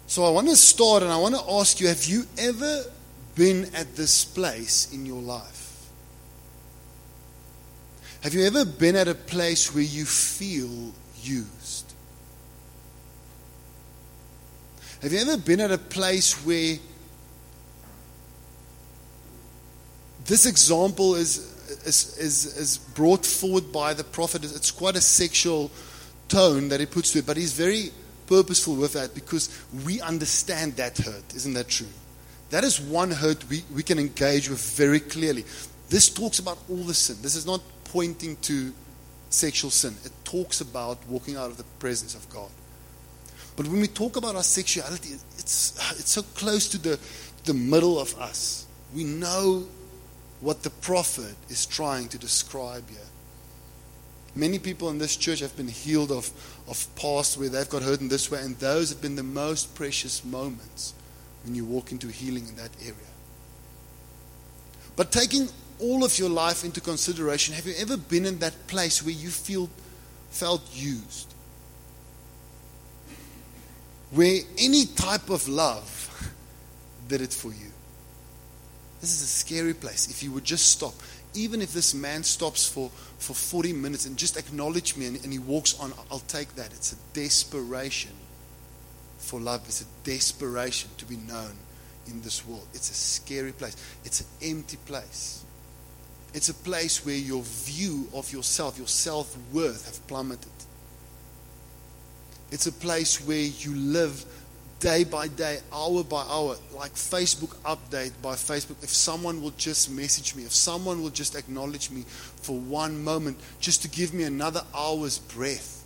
So I want to start and I want to ask you, have you ever been at this place in your life? Have you ever been at a place where you feel used? Have you ever been at a place where this example is brought forward by the prophet? It's quite a sexual tone that he puts to it, but he's very purposeful with that because we understand that hurt. Isn't that true? That is one hurt we can engage with very clearly. This talks about all the sin. This is not pointing to sexual sin. It talks about walking out of the presence of God. But when we talk about our sexuality, it's so close to the middle of us. We know what the prophet is trying to describe here. Many people in this church have been healed of past where they've got hurt in this way, and those have been the most precious moments when you walk into healing in that area. But taking all of your life into consideration, have you ever been in that place where you felt used? Where any type of love did it for you? This is a scary place. If you would just stop, even if this man stops for 40 minutes and just acknowledge me and he walks on, I'll take that. It's a desperation for love. It's a desperation to be known in this world. It's a scary place. It's an empty place. It's a place where your view of yourself, your self-worth have plummeted. It's a place where you live day by day, hour by hour, like Facebook update by Facebook. If someone will just message me, if someone will just acknowledge me for one moment, just to give me another hour's breath.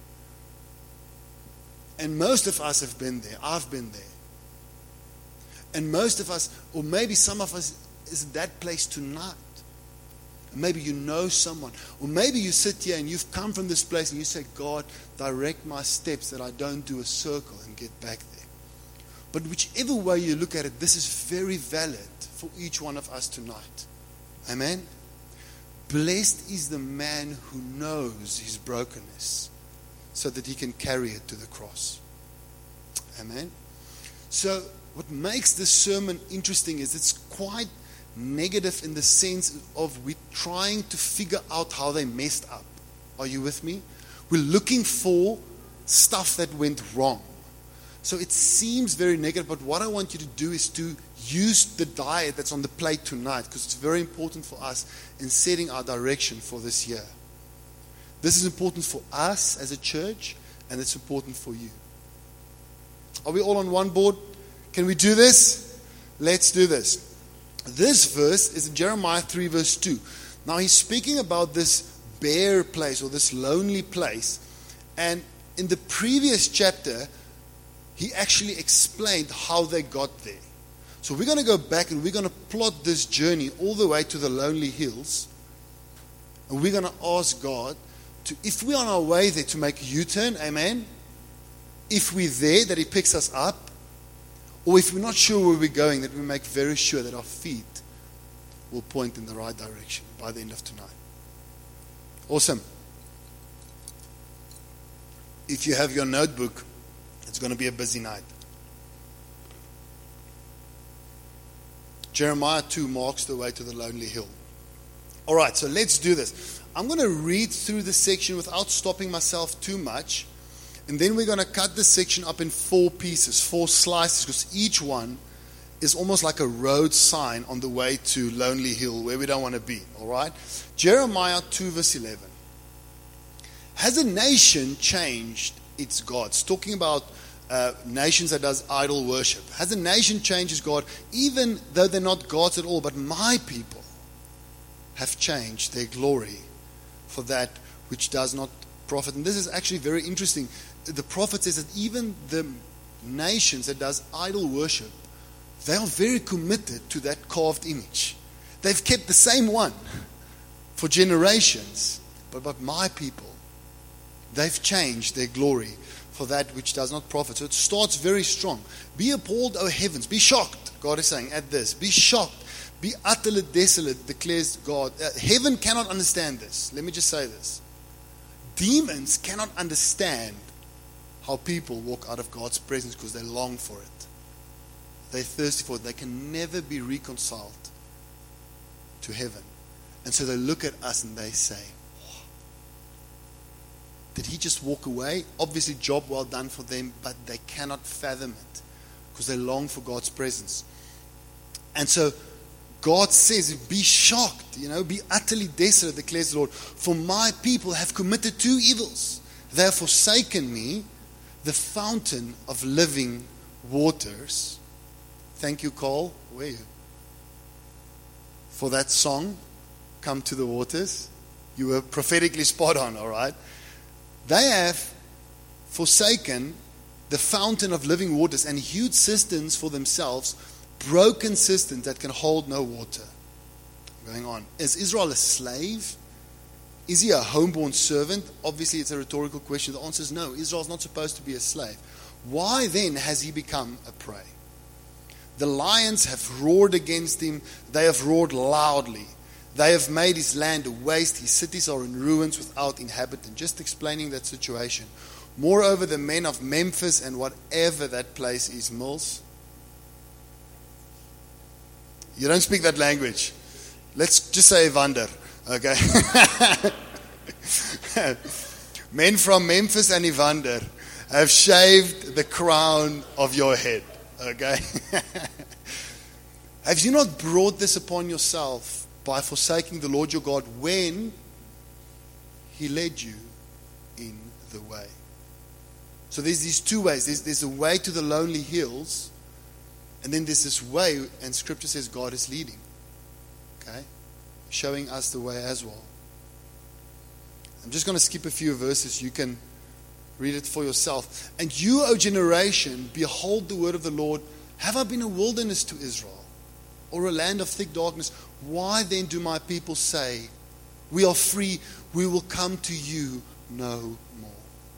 And most of us have been there. I've been there. And most of us, or maybe some of us, is in that place tonight. Maybe you know someone. Or maybe you sit here and you've come from this place and you say, God, direct my steps that I don't do a circle and get back there. But whichever way you look at it, this is very valid for each one of us tonight. Amen? Blessed is the man who knows his brokenness so that he can carry it to the cross. Amen? So what makes this sermon interesting is it's quite negative in the sense of we're trying to figure out how they messed up. Are you with me? We're looking for stuff that went wrong. So it seems very negative, but what I want you to do is to use the diet that's on the plate tonight, because it's very important for us in setting our direction for this year. This is important for us as a church, and it's important for you. Are we all on one board? Can we do this? Let's do this. This verse is in Jeremiah 3 verse 2. Now he's speaking about this bare place or this lonely place. And in the previous chapter, he actually explained how they got there. So we're going to go back and we're going to plot this journey all the way to the lonely hills. And we're going to ask God to, if we're on our way there, to make a U-turn, amen. If we're there, that he picks us up. Or if we're not sure where we're going, that we make very sure that our feet will point in the right direction by the end of tonight. Awesome. If you have your notebook, it's going to be a busy night. Jeremiah 2 marks the way to the lonely hill. All right, so let's do this. I'm going to read through this section without stopping myself too much. And then we're going to cut this section up in 4 pieces, 4 slices, because each one is almost like a road sign on the way to Lonely Hill, where we don't want to be. All right? Jeremiah 2 verse 11. Has a nation changed its gods? Talking about nations that does idol worship. Has a nation changed its God, even though they're not gods at all? But my people have changed their glory for that which does not profit. And this is actually very interesting. The prophet says that even the nations that does idol worship, they are very committed to that carved image. They've kept the same one for generations. But my people, they've changed their glory for that which does not profit. So it starts very strong. Be appalled, O heavens. Be shocked, God is saying at this. Be shocked. Be utterly desolate, declares God. Heaven cannot understand this. Let me just say this. Demons cannot understand how people walk out of God's presence because they long for it. They're thirsty for it. They can never be reconciled to heaven. And so they look at us and they say, did he just walk away? Obviously, job well done for them, but they cannot fathom it because they long for God's presence. And so God says, be shocked, be utterly desolate, declares the Lord. For my people have committed two evils. They have forsaken me, the fountain of living waters. Thank you, Cole. Where are you? For that song, Come to the Waters. You were prophetically spot on, all right? They have forsaken the fountain of living waters and huge cisterns for themselves, broken cisterns that can hold no water. Going on. Is Israel a slave? Is he a homeborn servant? Obviously, it's a rhetorical question. The answer is no. Israel's not supposed to be a slave. Why then has he become a prey? The lions have roared against him. They have roared loudly. They have made his land a waste. His cities are in ruins without inhabitant. Just explaining that situation. Moreover, the men of Memphis and whatever that place is, Mills. You don't speak that language. Let's just say Evander. Okay. Men from Memphis and Evander have shaved the crown of your head. Okay. Have you not brought this upon yourself by forsaking the Lord your God when he led you in the way? So there's these two ways. There's a way to the lonely hills, and then there's this way, and Scripture says God is leading. Okay? Showing us the way as well. I'm just going to skip a few verses. You can read it for yourself. And you, O generation, behold the word of the Lord. Have I been a wilderness to Israel, or a land of thick darkness? Why then do my people say, we are free, we will come to you no more?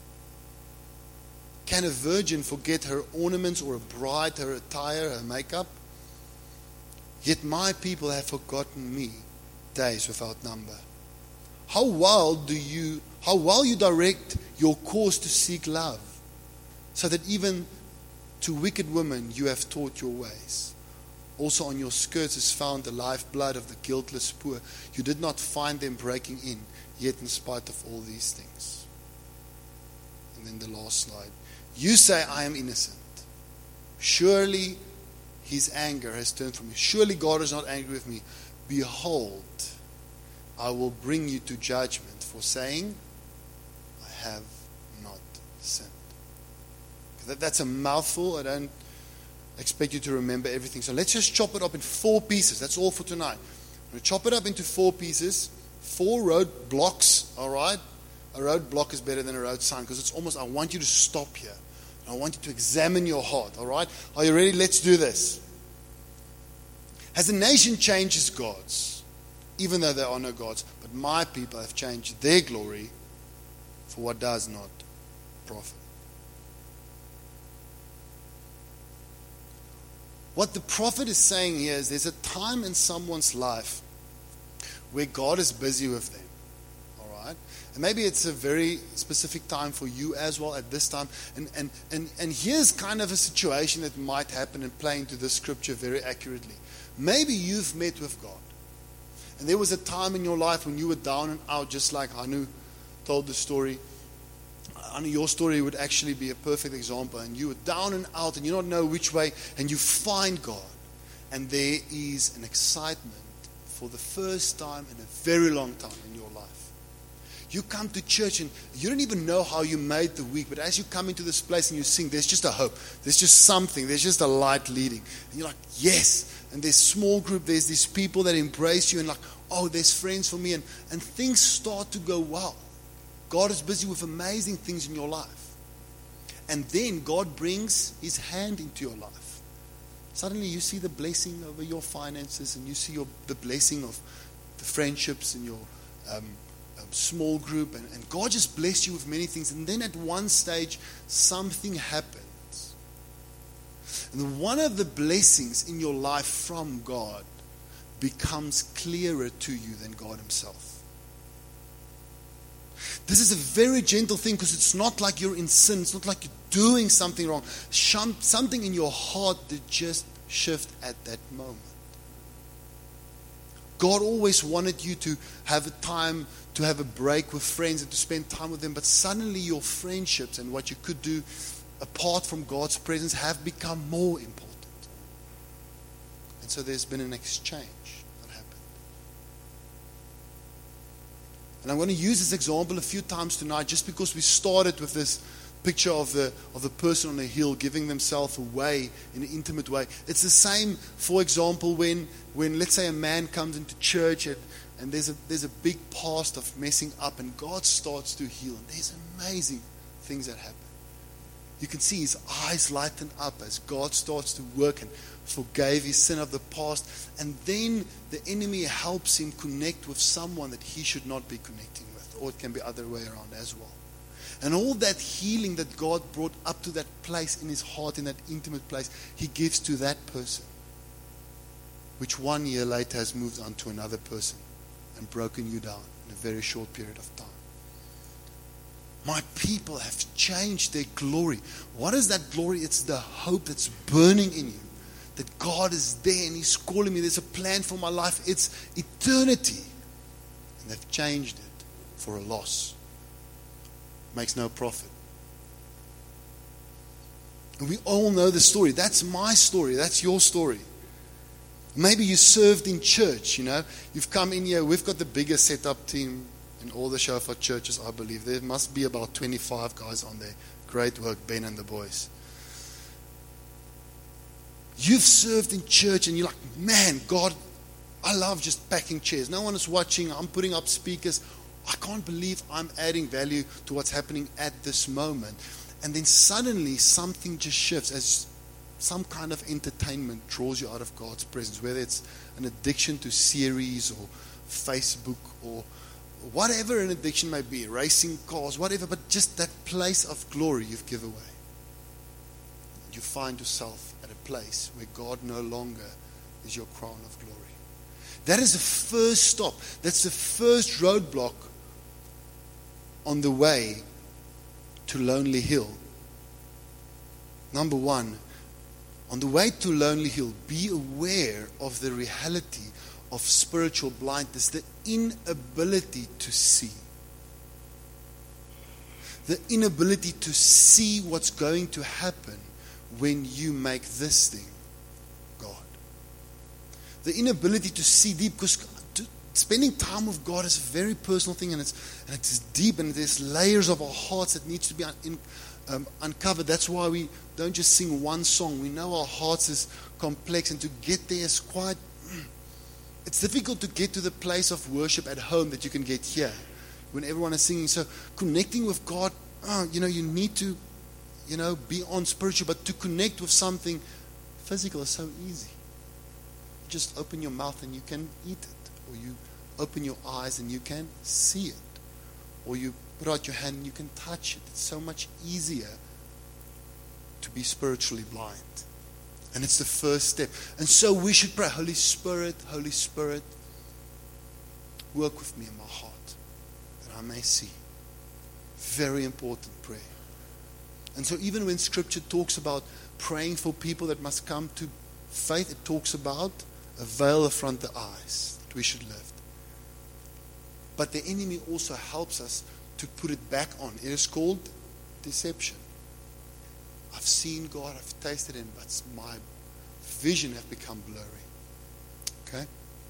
Can a virgin forget her ornaments, or a bride her attire, her makeup? Yet my people have forgotten me days without number. How well you direct your course to seek love, so that even to wicked women you have taught your ways. Also on your skirts is found the lifeblood of the guiltless poor. You did not find them breaking in, yet in spite of all these things. And then the last slide. You say, I am innocent. Surely his anger has turned from me. Surely God is not angry with me. Behold, I will bring you to judgment for saying, I have not sinned. That's a mouthful. I don't expect you to remember everything. So let's just chop it up in 4 pieces. That's all for tonight. I'm going to chop it up into 4 pieces. 4 road blocks, all right? A road block is better than a road sign because it's almost, I want you to stop here. I want you to examine your heart, all right? Are you ready? Let's do this. Has a nation changed its gods, even though there are no gods? But my people have changed their glory for what does not profit. What the prophet is saying here is there's a time in someone's life where God is busy with them. All right? And maybe it's a very specific time for you as well at this time. And here's kind of a situation that might happen and play into this scripture very accurately. Maybe you've met with God. And there was a time in your life when you were down and out, just like Hanu told the story. Hanu, your story would actually be a perfect example. And you were down and out and you don't know which way, and you find God. And there is an excitement for the first time in a very long time in your life. You come to church and you don't even know how you made the week, but as you come into this place and you sing, there's just a hope. There's just something. There's just a light leading. And you're like, yes. And there's small group. There's these people that embrace you and like, oh, there's friends for me. And things start to go well. God is busy with amazing things in your life. And then God brings his hand into your life. Suddenly you see the blessing over your finances, and you see the blessing of the friendships in your small group. And God just bless you with many things. And then at one stage, something happens. And one of the blessings in your life from God becomes clearer to you than God himself. This is a very gentle thing because it's not like you're in sin. It's not like you're doing something wrong. Something in your heart that just shift at that moment. God always wanted you to have a time to have a break with friends and to spend time with them, but suddenly your friendships and what you could do apart from God's presence have become more important. And so there's been an exchange that happened. And I'm going to use this example a few times tonight just because we started with this picture of the person on the hill giving themselves away in an intimate way. It's the same, for example, when let's say a man comes into church and there's a big past of messing up and God starts to heal. And there's amazing things that happen. You can see his eyes lighten up as God starts to work and forgave his sin of the past. And then the enemy helps him connect with someone that he should not be connecting with. Or it can be other way around as well. And all that healing that God brought up to that place in his heart, in that intimate place, he gives to that person, which 1 year later has moved on to another person and broken you down in a very short period of time. My people have changed their glory. What is that glory? It's the hope that's burning in you, that God is there and he's calling me. There's a plan for my life. It's eternity. And they've changed it for a loss. Makes no profit. And we all know the story. That's my story. That's your story. Maybe you served in church, You've come in here. We've got the biggest setup team in all the Shofar churches, I believe. There must be about 25 guys on there. Great work, Ben and the boys. You've served in church and you're like, man, God, I love just packing chairs. No one is watching. I'm putting up speakers. I can't believe I'm adding value to what's happening at this moment. And then suddenly something just shifts as some kind of entertainment draws you out of God's presence, whether it's an addiction to series or Facebook or whatever an addiction may be, racing cars, whatever, but just that place of glory you've given away. You find yourself at a place where God no longer is your crown of glory. That is the first stop. That's the first roadblock on the way to Lonely Hill. Number one, on the way to Lonely Hill, be aware of the reality of spiritual blindness, the inability to see. The inability to see what's going to happen when you make this thing God. The inability to see deep, because spending time with God is a very personal thing, and it's deep, and there's layers of our hearts that needs to be uncovered. That's why we don't just sing one song. We know our hearts is complex, and to get there is quite. It's difficult to get to the place of worship at home that you can get here when everyone is singing. So connecting with God, you need to, be on spiritual, but to connect with something physical is so easy. You just open your mouth and you can eat it, or you open your eyes and you can see it, or you put out your hand and you can touch it. It's so much easier to be spiritually blind. And it's the first step. And so we should pray, Holy Spirit, work with me in my heart that I may see. Very important prayer. And so even when Scripture talks about praying for people that must come to faith, it talks about a veil around the eyes that we should lift. But the enemy also helps us to put it back on. It is called deception. I've seen God, I've tasted Him, but my vision have become blurry. Okay?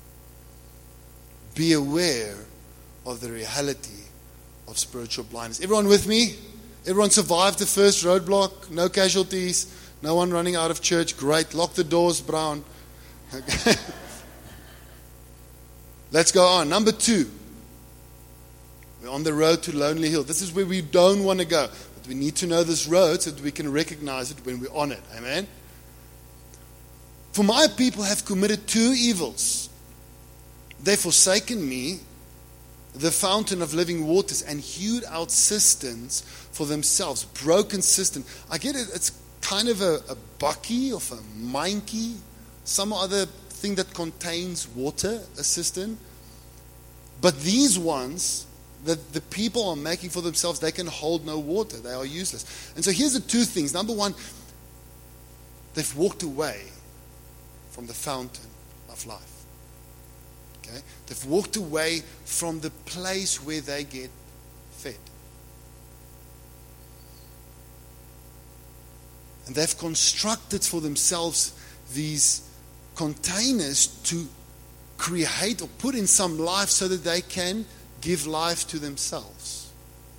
Be aware of the reality of spiritual blindness. Everyone with me? Everyone survived the first roadblock? No casualties? No one running out of church? Great. Lock the doors, Brown. Okay. Let's go on. Number 2. We're on the road to Lonely Hill. This is where we don't want to go. But we need to know this road so that we can recognize it when we're on it. Amen? For my people have committed 2 evils. They've forsaken me, the fountain of living waters, and hewed out cisterns for themselves. Broken cistern. I get it. It's kind of a bucky or a minky. Some other thing that contains water, a cistern. But these ones that the people are making for themselves, they can hold no water. They are useless. And so here's the 2 things. Number 1, they've walked away from the fountain of life. Okay? They've walked away from the place where they get fed. And they've constructed for themselves these containers to create or put in some life so that they can give life to themselves.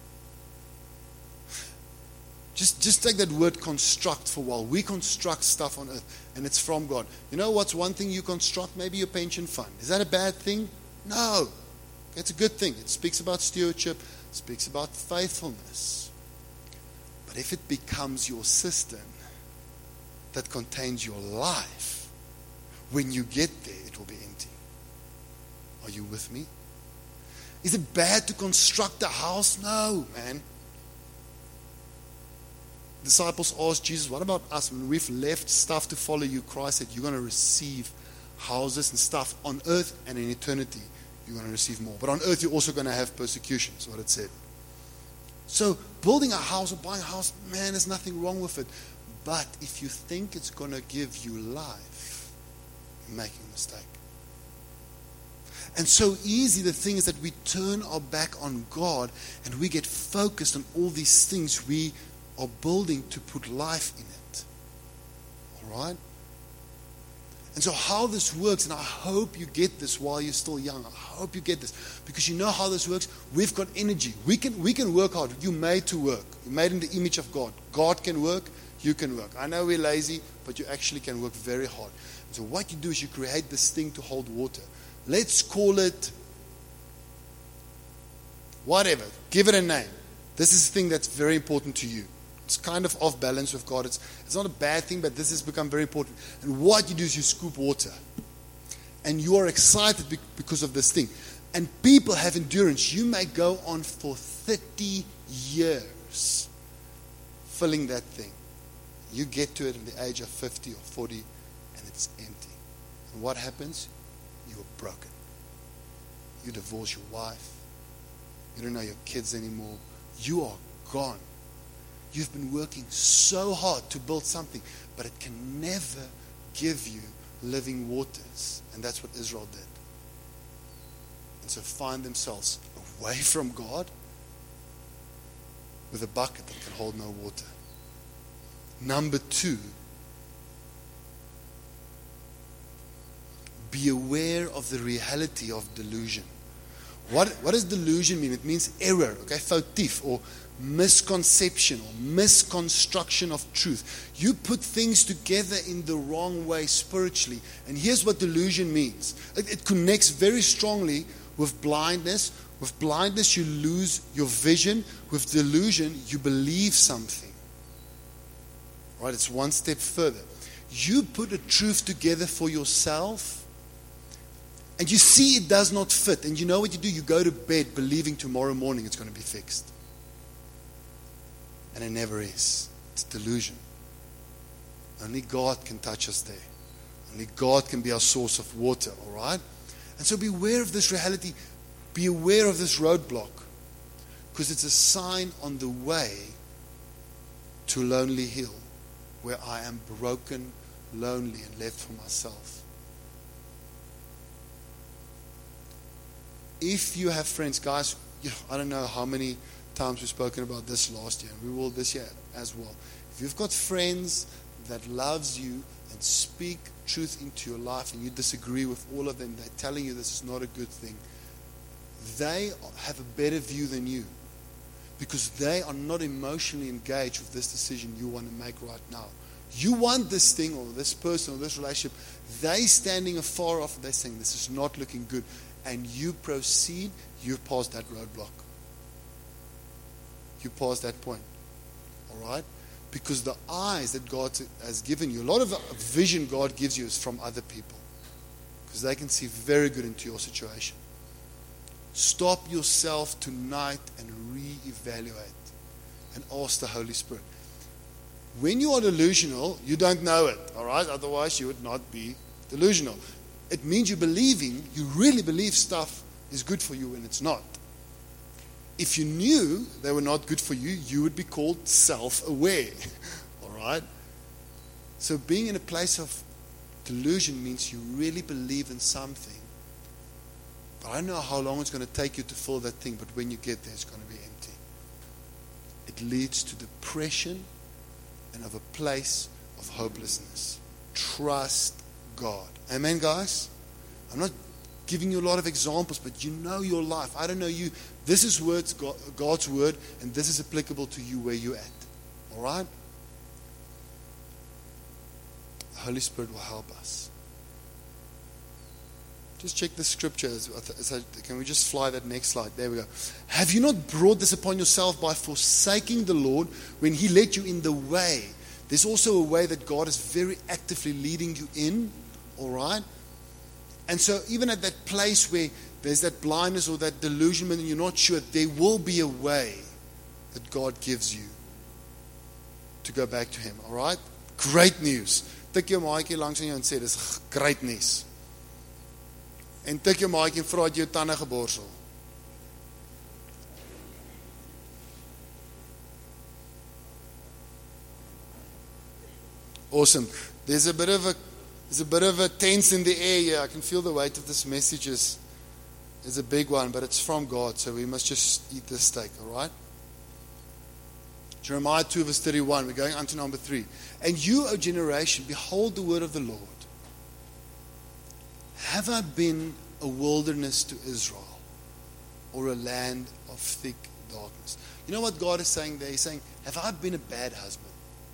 Just take that word construct for a while. We construct stuff on earth, and it's from God. You know what's one thing you construct? Maybe your pension fund. Is that a bad thing? No. It's a good thing. It speaks about stewardship. It speaks about faithfulness. But if it becomes your cistern that contains your life, when you get there, it will be empty. Are you with me? Is it bad to construct a house? No, man. Disciples asked Jesus, what about us when we've left stuff to follow you? Christ said, you're going to receive houses and stuff on earth, and in eternity you're going to receive more. But on earth you're also going to have persecution, is what it said. So building a house or buying a house, man, there's nothing wrong with it. But if you think it's going to give you life, you're making a mistake. And so easy the thing is that we turn our back on God and we get focused on all these things we are building to put life in it. All right? And so how this works, and I hope you get this while you're still young. I hope you get this. Because you know how this works? We've got energy. We can work hard. You're made to work. You're made in the image of God. God can work. You can work. I know we're lazy, but you actually can work very hard. And so what you do is you create this thing to hold water. Let's call it whatever. Give it a name. This is the thing that's very important to you. It's kind of off balance with God. It's not a bad thing, but this has become very important. And what you do is you scoop water. And you are excited because of this thing. And people have endurance. You may go on for 30 years filling that thing. You get to it at the age of 50 or 40 and it's empty. And what happens? You are broken. You divorce your wife. You don't know your kids anymore. You are gone. You've been working so hard to build something, but it can never give you living waters. And that's what Israel did. And so find themselves away from God with a bucket that can hold no water. Number 2, be aware of the reality of delusion. What does delusion mean? It means error, okay, fautif, or misconception or misconstruction of truth. You put things together in the wrong way spiritually. And here's what delusion means. It connects very strongly with blindness. With blindness, you lose your vision. With delusion, you believe something. Right? It's one step further. You put a truth together for yourself, and you see it does not fit. And you know what you do? You go to bed believing tomorrow morning it's going to be fixed. And it never is. It's delusion. Only God can touch us there. Only God can be our source of water, all right? And so beware of this reality. Be aware of this roadblock. Because it's a sign on the way to Lonely Hill, where I am broken, lonely, and left for myself. If you have friends, guys, I don't know how many times we've spoken about this last year, and we will this year as well. If you've got friends that loves you and speak truth into your life, and you disagree with all of them, they're telling you this is not a good thing, they have a better view than you, because they are not emotionally engaged with this decision you want to make right now. You want this thing or this person or this relationship. They standing afar off, they're saying this is not looking good, and you proceed, you've passed that roadblock. You pass that point. All right? Because the eyes that God has given you, a lot of vision God gives you is from other people. Because they can see very good into your situation. Stop yourself tonight and reevaluate and ask the Holy Spirit. When you are delusional, you don't know it. All right? Otherwise, you would not be delusional. It means you're believing, you really believe stuff is good for you when it's not. If you knew they were not good for you, you would be called self-aware. All right? So being in a place of Delusion means you really believe in something, but I don't know how long it's going to take you to fill that thing, but when you get there, it's going to be empty. It leads to depression and of a place of hopelessness. Trust God. Amen, guys? I'm not giving you a lot of examples, but you know your life. I don't know you. This is God's word, and this is applicable to you where you're at. All right? The Holy Spirit will help us. Just check the scriptures. Can we just fly that next slide? There we go. Have you not brought this upon yourself by forsaking the Lord when He led you in the way? There's also a way that God is very actively leading you in. All right? And so even at that place where there's that blindness or that delusionment and you're not sure, there will be a way that God gives you to go back to Him. All right? Great news. Tik jou maatjie langs aan jou en sê, dis great news. En tik jou maatjie en vra het jou tande geborsel. Awesome. There's a bit of a tense in the air here. I can feel the weight of this message is a big one, but it's from God, so we must just eat this steak, all right? Jeremiah 2 verse 31. We're going on to number 3. And you, O generation, behold the word of the Lord. Have I been a wilderness to Israel, or a land of thick darkness? You know what God is saying there? He's saying, have I been a bad husband?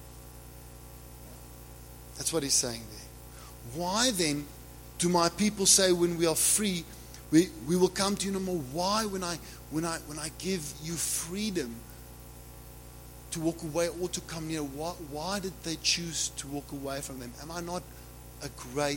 That's what He's saying there. Why then do my people say when we are free, we will come to you no more? Why when I give you freedom to walk away or to come near, why did they choose to walk away from them? Am I not a great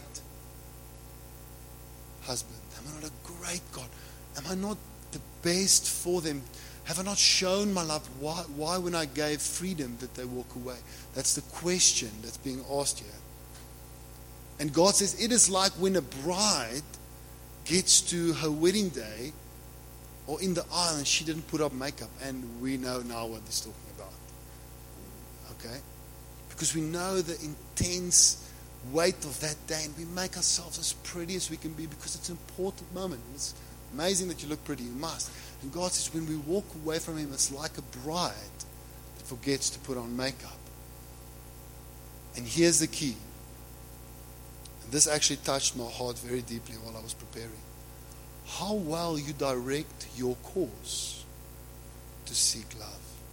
husband? Am I not a great God? Am I not the best for them? Have I not shown my love? Why when I gave freedom did they walk away? That's the question that's being asked here. And God says it is like when a bride gets to her wedding day or in the aisle and she didn't put up makeup, and we know now what he's talking about. Okay? Because we know the intense weight of that day, and we make ourselves as pretty as we can be because it's an important moment. It's amazing that you look pretty, you must. And God says when we walk away from Him, it's like a bride that forgets to put on makeup. And here's the key. And this actually touched my heart very deeply while I was preparing. How well you direct your course to seek love.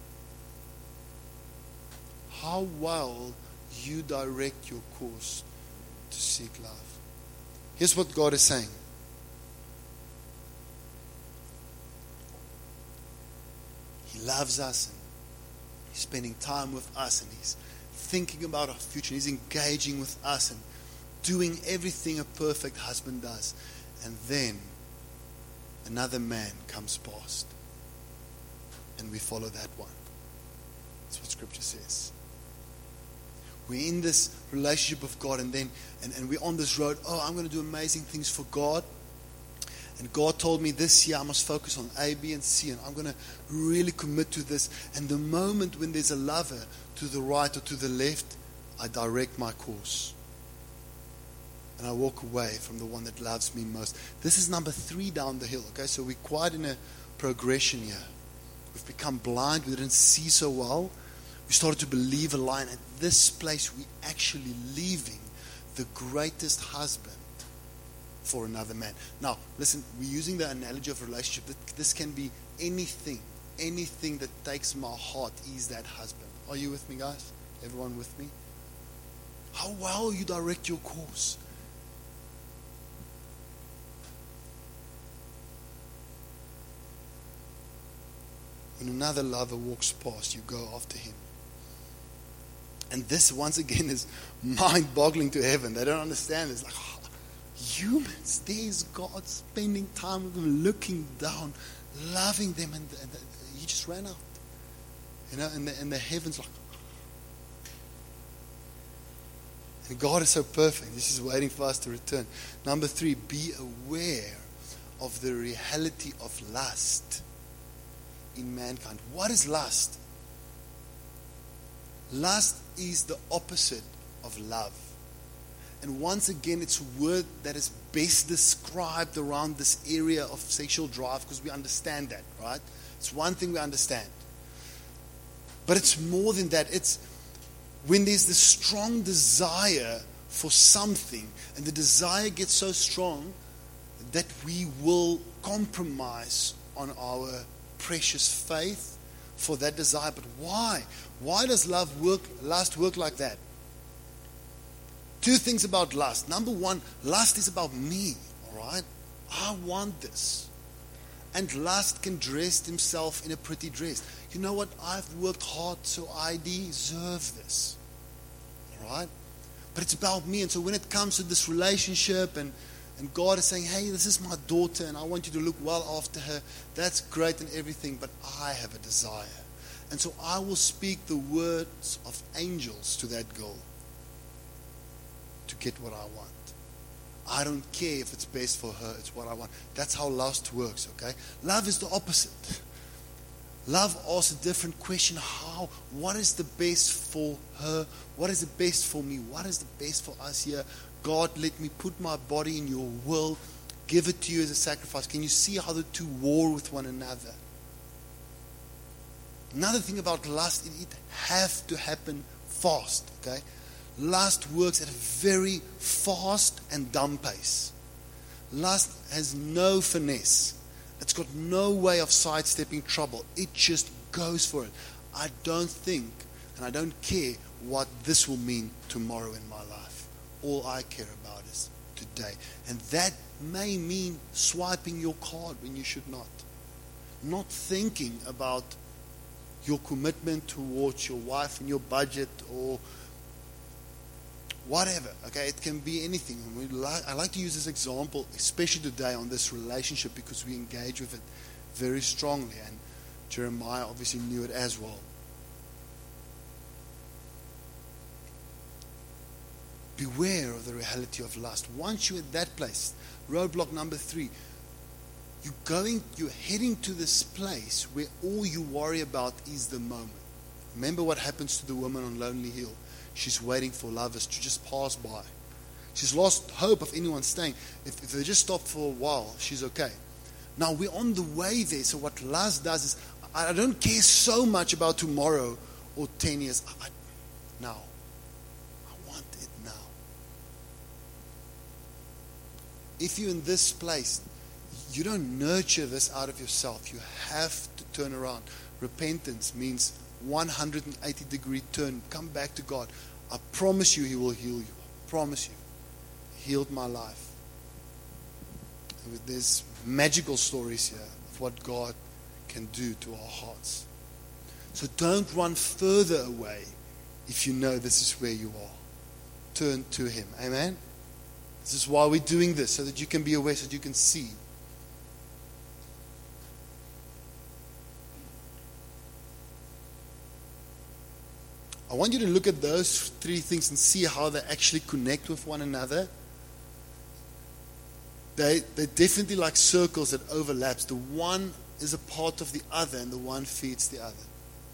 How well you direct your course to seek love. Here's what God is saying. He loves us, and He's spending time with us, and He's thinking about our future. He's engaging with us and doing everything a perfect husband does. And then another man comes past, and we follow that one. That's what Scripture says. We're in this relationship with God, and we're on this road. Oh, I'm going to do amazing things for God. And God told me this year I must focus on A, B, and C, and I'm going to really commit to this. And the moment when there's a lover to the right or to the left, I direct my course. And I walk away from the one that loves me most. This is number 3 down the hill. Okay, so we're quite in a progression here. We've become blind. We didn't see so well. We started to believe a lie. And at this place, we're actually leaving the greatest husband for another man. Now, listen, we're using the analogy of relationship. This can be anything that takes my heart is that husband. Are you with me, guys? Everyone with me? How well you direct your course. When another lover walks past, you go after him. And this, once again, is mind-boggling to heaven. They don't understand. It's like, humans, there's God spending time with them, looking down, loving them, and He just ran out. You know, and the heavens like. And God is so perfect. He's just waiting for us to return. Number 3, be aware of the reality of lust in mankind. What is lust? Lust is the opposite of love. And once again, it's a word that is best described around this area of sexual drive because we understand that, right? It's one thing we understand. But it's more than that. It's when there's this strong desire for something, and the desire gets so strong that we will compromise on our precious faith for that desire. But why? Why does lust work like that? Two things about lust. Number one, lust is about me, all right? I want this. And lust can dress himself in a pretty dress. You know what? I've worked hard, so I deserve this. All right? But it's about me. And so when it comes to this relationship and God is saying, hey, this is my daughter and I want you to look well after her, that's great and everything, but I have a desire. And so I will speak the words of angels to that girl to get what I want. I don't care if it's best for her, it's what I want. That's how lust works, okay? Love is the opposite. Love asks a different question. What is the best for her? What is the best for me? What is the best for us here? God, let me put my body in your will. Give it to you as a sacrifice. Can you see how the two war with one another? Another thing about lust, it has to happen fast, okay? Lust works at a very fast and dumb pace. Lust has no finesse. It's got no way of sidestepping trouble. It just goes for it. I don't think and I don't care what this will mean tomorrow in my life. All I care about is today. And that may mean swiping your card when you should not. Not thinking about your commitment towards your wife and your budget or whatever, okay? It can be anything. I like to use this example, especially today on this relationship, because we engage with it very strongly, and Jeremiah obviously knew it as well. Beware of the reality of lust. Once you're at that place, roadblock number 3, you're heading to this place where all you worry about is the moment. Remember what happens to the woman on Lonely Hill. She's waiting for lovers to just pass by. She's lost hope of anyone staying. If they just stop for a while, she's okay. Now we're on the way there. So what lust does is, I don't care so much about tomorrow or 10 years. Now. I want it now. If you're in this place, you don't nurture this out of yourself. You have to turn around. Repentance means 180-degree turn. Come back to God. I promise you He will heal you. I promise you. He healed my life. There's magical stories here of what God can do to our hearts. So don't run further away if you know this is where you are. Turn to Him. Amen? This is why we're doing this, so that you can be aware, so that you can see. I want you to look at those 3 things and see how they actually connect with one another. They're definitely like circles that overlaps. The one is a part of the other, and the one feeds the other.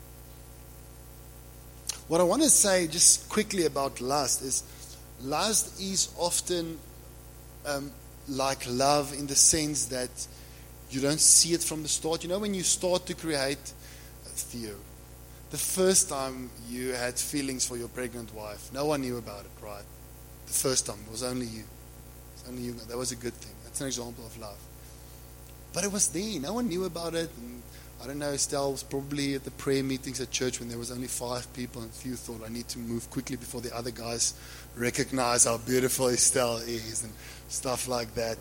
What I want to say just quickly about lust is often like love in the sense that you don't see it from the start. You know, when you start to create Theo, the first time you had feelings for your pregnant wife, no one knew about it, right? The first time, it was only you. It was only you. That was a good thing. That's an example of love. But it was there. No one knew about it. And I don't know, Estelle was probably at the prayer meetings at church when there was only 5 people, and Theo thought, I need to move quickly before the other guys recognize how beautiful Estelle is and stuff like that.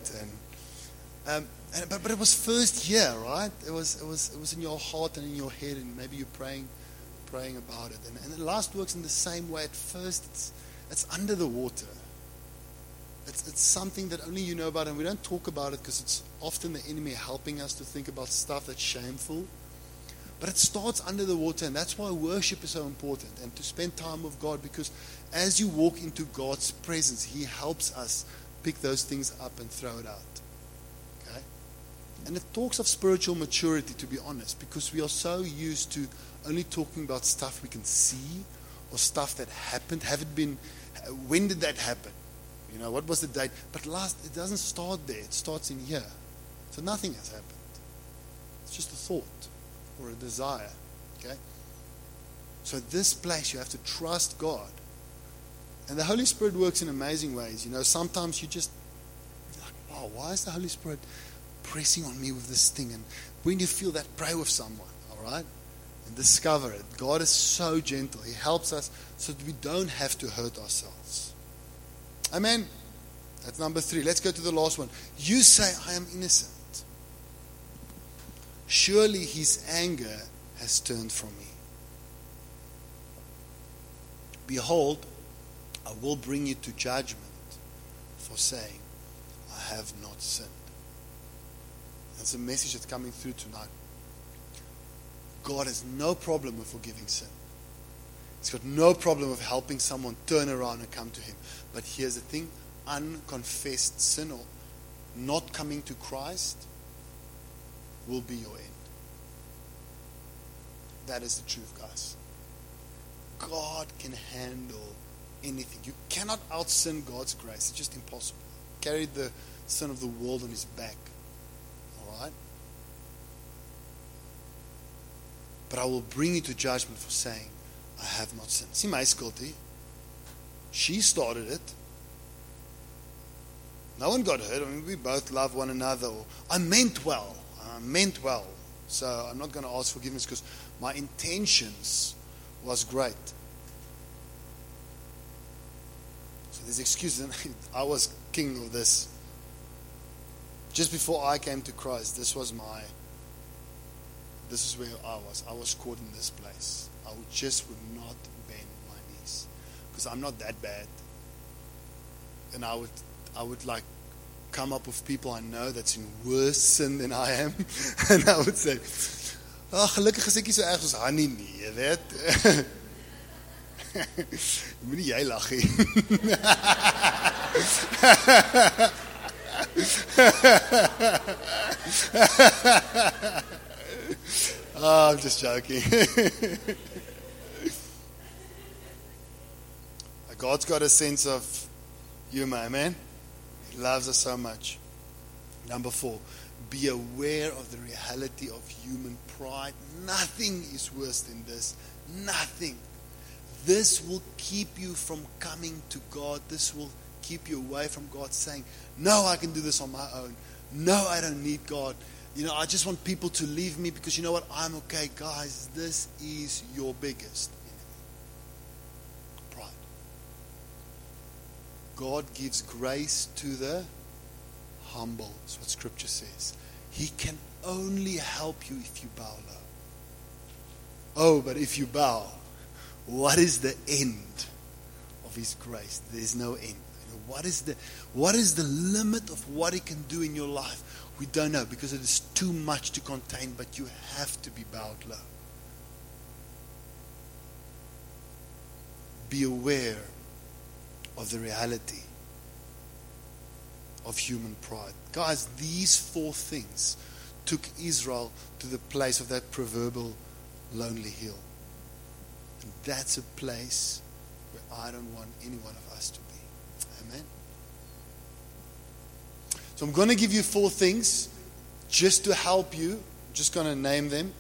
But it was first here, right? It was in your heart and in your head, and maybe you're praying about it. And the lust works in the same way. At first, it's under the water. It's something that only you know about, and we don't talk about it because it's often the enemy helping us to think about stuff that's shameful. But it starts under the water, and that's why worship is so important, and to spend time with God, because as you walk into God's presence, He helps us pick those things up and throw it out. Okay? And it talks of spiritual maturity, to be honest, because we are so used to only talking about stuff we can see or stuff that happened. When did that happen? what was the date? But it doesn't start there. It starts in here. So nothing has happened. It's just a thought or a desire. Okay? So this place, you have to trust God. And the Holy Spirit works in amazing ways. Sometimes you just like, wow, why is the Holy Spirit pressing on me with this thing? And when you feel that, pray with someone, all right? And discover it. God is so gentle. He helps us so that we don't have to hurt ourselves. Amen? That's number 3. Let's go to the last one. You say, I am innocent. Surely his anger has turned from me. Behold, I will bring you to judgment for saying, I have not sinned. That's a message that's coming through tonight. God has no problem with forgiving sin. He's got no problem with helping someone turn around and come to him. But here's the thing, unconfessed sin or not coming to Christ will be your end. That is the truth, guys. God can handle anything. You cannot out-sin God's grace. It's just impossible. He carried the sin of the world on his back. Alright? But I will bring you to judgment for saying, I have not sinned. See, my guilty. She started it. No one got hurt. We both love one another. Or, I meant well. So I'm not going to ask forgiveness because my intentions was great. So there's excuses. I was king of this. Just before I came to Christ, this is where I was. I was caught in this place. I would not bend my knees. Because I'm not that bad. And I would like come up with people I know that's in worse sin than I am. And I would say, gelukkig is ek nie so erg soos Hannie nie, jy weet. Moenie jy lag nie. I'm just joking. God's got a sense of humor, amen? He loves us so much. Number 4, be aware of the reality of human pride. Nothing is worse than this. Nothing. This will keep you from coming to God. This will keep you away from God, saying, no, I can do this on my own. No, I don't need God. I just want people to leave me because you know what? I'm okay. Guys, this is your biggest enemy. Pride. God gives grace to the humble. That's what Scripture says. He can only help you if you bow low. Oh, but if you bow, what is the end of His grace? There's no end. What is the limit of what He can do in your life? We don't know because it is too much to contain, but you have to be bowed low. Be aware of the reality of human pride. Guys, these 4 things took Israel to the place of that proverbial lonely hill. And that's a place where I don't want any one of us to be. Amen? So I'm going to give you 4 things just to help you. I'm just going to name them.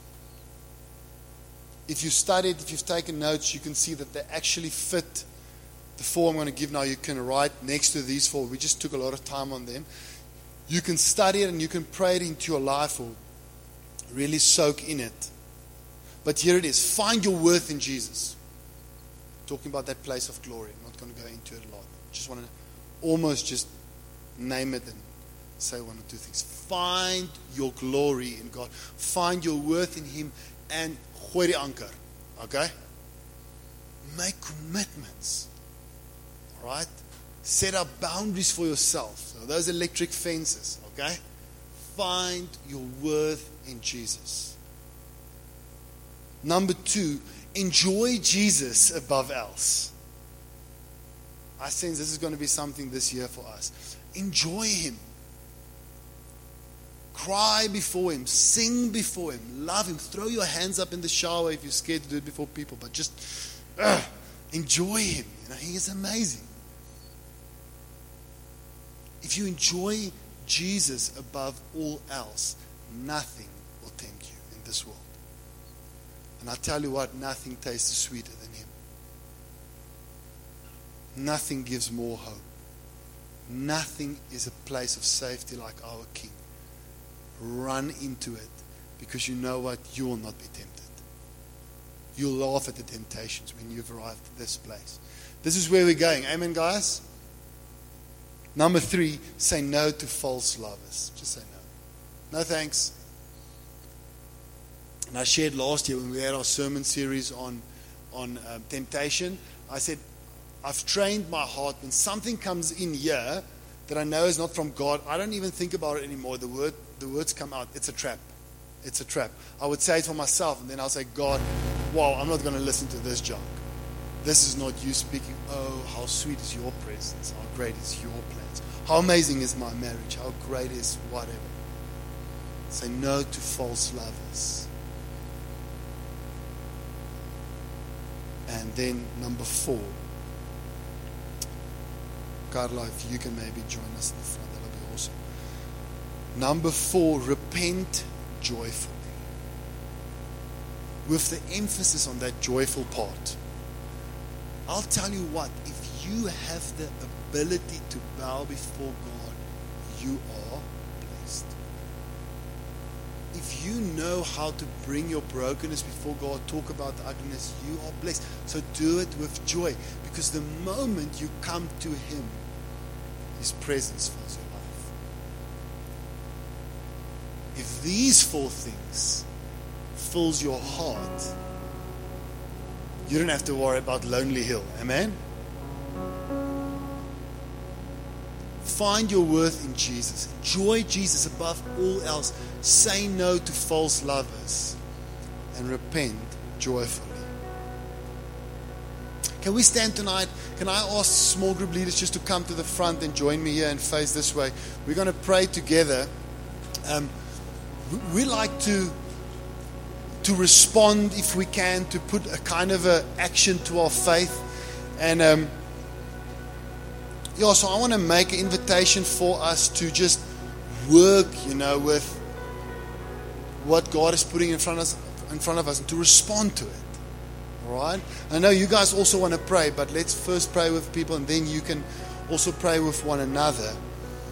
If you studied, if you've taken notes, you can see that they actually fit the 4 I'm going to give now. You can write next to these 4. We just took a lot of time on them. You can study it and you can pray it into your life or really soak in it. But here it is. Find your worth in Jesus. Talking about that place of glory. I'm not going to go into it a lot. Just want to almost just name it and say 1 or 2 things. Find your glory in God. Find your worth in Him and gooi die anker. Okay? Make commitments. Alright? Set up boundaries for yourself. So those electric fences. Okay? Find your worth in Jesus. Number 2, enjoy Jesus above else. I sense this is going to be something this year for us. Enjoy Him. Cry before Him. Sing before Him. Love Him. Throw your hands up in the shower if you're scared to do it before people. But just enjoy Him. He is amazing. If you enjoy Jesus above all else, nothing will tempt you in this world. And I tell you what, nothing tastes sweeter than Him. Nothing gives more hope. Nothing is a place of safety like our King. Run into it, because you know what? You will not be tempted. You'll laugh at the temptations when you've arrived at this place. This is where we're going. Amen, guys? Number 3, say no to false lovers. Just say no. No thanks. And I shared last year when we had our sermon series on temptation. I said, I've trained my heart when something comes in here that I know is not from God, I don't even think about it anymore. The words come out. It's a trap. It's a trap. I would say it for myself, and then I'll say, God, wow, I'm not going to listen to this junk. This is not you speaking. Oh, how sweet is your presence. How great is your plans. How amazing is my marriage. How great is whatever. Say no to false lovers. And then number 4. Carla, if you can maybe join us in the front, that'll be awesome. Number 4, repent joyfully. With the emphasis on that joyful part. I'll tell you what, if you have the ability to bow before God, you are blessed. If you know how to bring your brokenness before God, talk about the ugliness, you are blessed. So do it with joy, because the moment you come to Him, His presence fills your life. If these 4 things fills your heart, you don't have to worry about Lonely Hill. Amen? Find your worth in Jesus. Enjoy Jesus above all else. Say no to false lovers. And repent joyfully. Can we stand tonight? Can I ask small group leaders just to come to the front and join me here and face this way? We're going to pray together. We like to respond, if we can, to put a kind of a action to our faith. And so I want to make an invitation for us to just work, with what God is putting in front of us and to respond to it. All right? I know you guys also want to pray, but let's first pray with people, and then you can also pray with one another.